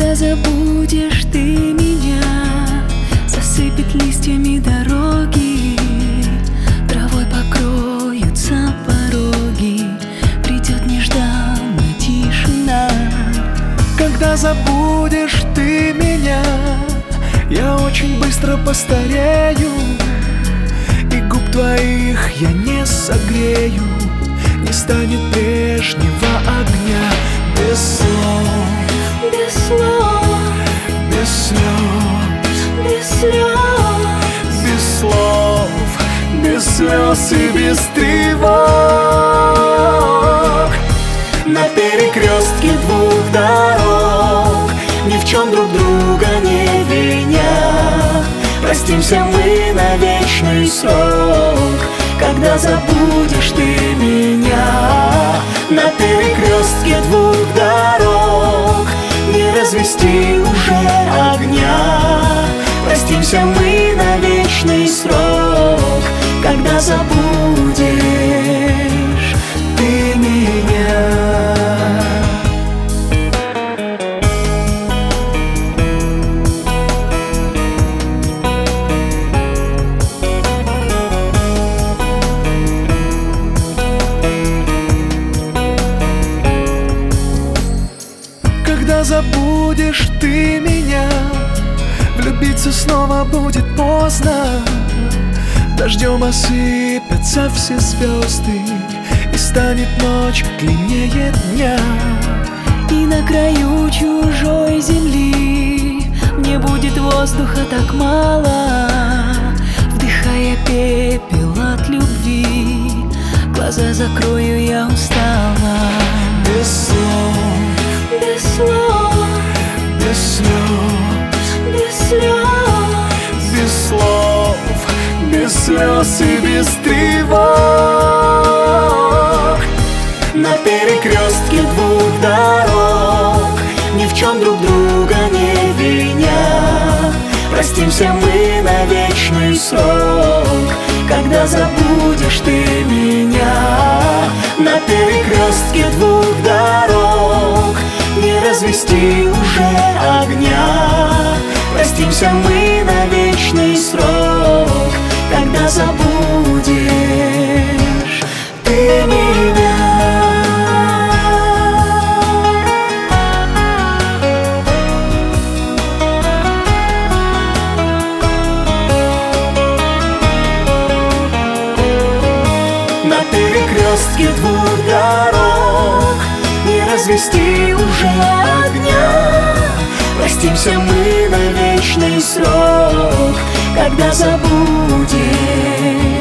Когда забудешь ты меня, засыпет листьями дороги, травой покроются пороги, придет нежданная тишина. Когда забудешь ты меня, я очень быстро постарею, и губ твоих я не согрею, не станет прежнего огня. Без слов, без слов, без слез, без слез, без слов, без слез и без тревог. На перекрестке двух дорог, ни в чем друг друга не виня, простимся мы на вечный срок. Когда забудешь ты меня, на перекрестке двух дорог, не развести уже огня, простимся мы на вечный срок. Когда забудешь ты меня. Когда забудешь ты меня, влюбиться снова будет поздно. Дождем осыпятся все звезды, и станет ночь длиннее дня. И на краю чужой земли мне будет воздуха так мало, вдыхая пепел от любви, глаза закрою, я устала. Без слов, без слов, без слез, без слез, без слов, без слез и без тревог. На перекрестке двух дорог, ни в чем друг друга не виня, простимся мы на вечный срок. Когда забудешь ты меня, на перекрестке двух дорог, не развести уже огня, простимся мы на вечный срок. Когда забудешь ты меня. На перекрестке двух дорог, не развести уже огня, простимся мы на вечный срок. Когда забудешь